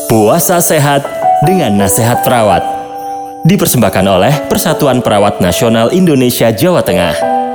Puasa Sehat dengan Nasihat Perawat. Dipersembahkan oleh Persatuan Perawat Nasional Indonesia Jawa Tengah.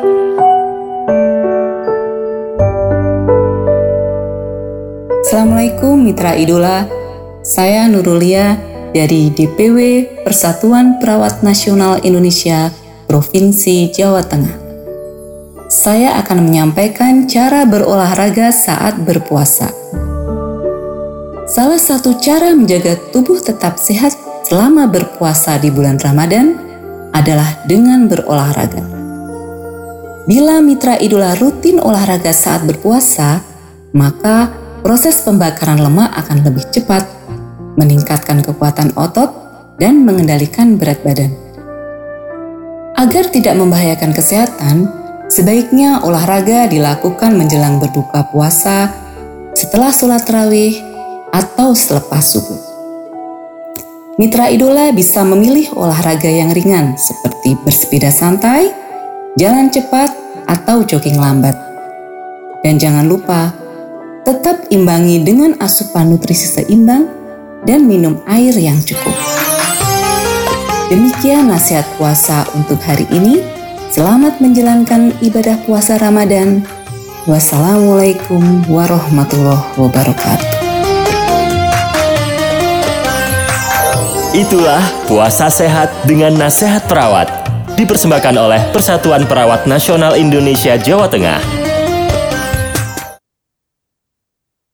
Assalamualaikum Mitra Idola, saya Nurulia dari DPW Persatuan Perawat Nasional Indonesia Provinsi Jawa Tengah. Saya akan menyampaikan cara berolahraga saat berpuasa. Salah satu cara menjaga tubuh tetap sehat selama berpuasa di bulan Ramadan adalah dengan berolahraga. Bila Mitra Idola rutin olahraga saat berpuasa, maka proses pembakaran lemak akan lebih cepat, meningkatkan kekuatan otot, dan mengendalikan berat badan. Agar tidak membahayakan kesehatan, sebaiknya olahraga dilakukan menjelang berbuka puasa, setelah sholat tarawih, atau selepas subuh. Mitra Idola bisa memilih olahraga yang ringan seperti bersepeda santai, jalan cepat, atau jogging lambat. Dan jangan lupa, tetap imbangi dengan asupan nutrisi seimbang dan minum air yang cukup. Demikian nasihat puasa untuk hari ini. Selamat menjalankan ibadah puasa Ramadan. Wassalamualaikum warahmatullahi wabarakatuh. Itulah Puasa Sehat dengan Nasihat Perawat. Dipersembahkan oleh Persatuan Perawat Nasional Indonesia Jawa Tengah.